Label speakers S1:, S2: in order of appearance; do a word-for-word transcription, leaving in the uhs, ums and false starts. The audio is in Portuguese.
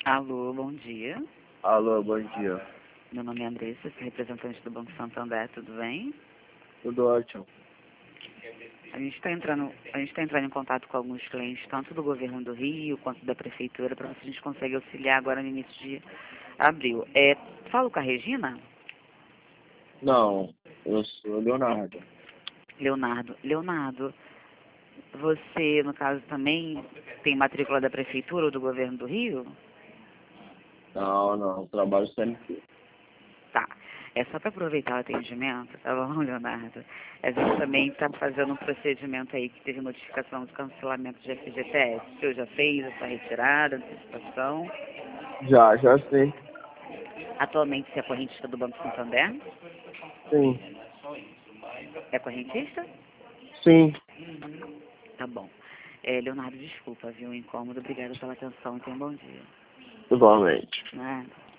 S1: Alô, bom dia.
S2: Alô, bom dia.
S1: Meu nome é Andressa, sou representante do Banco Santander, tudo bem?
S2: Tudo ótimo.
S1: A gente está entrando, a gente está entrando em contato com alguns clientes, tanto do governo do Rio quanto da prefeitura, para ver se a gente consegue auxiliar agora no início de abril. É, falo com a Regina?
S2: Não, eu sou Leonardo.
S1: Leonardo. Leonardo, você, no caso, também tem matrícula da prefeitura ou do governo do Rio?
S2: Não, não, trabalho C L T.
S1: Tá. É só para aproveitar o atendimento, tá bom, Leonardo? A gente também está fazendo um procedimento aí que teve notificação de cancelamento de F G T S. O senhor já fez essa retirada, antecipação?
S2: Já, já sei.
S1: Atualmente você é correntista do Banco Santander?
S2: Sim,
S1: É correntista?
S2: sim.
S1: Tá bom. É, Leonardo, desculpa, viu, o incômodo. Obrigada pela atenção e tenha um bom dia.
S2: Igualmente.
S1: Nada.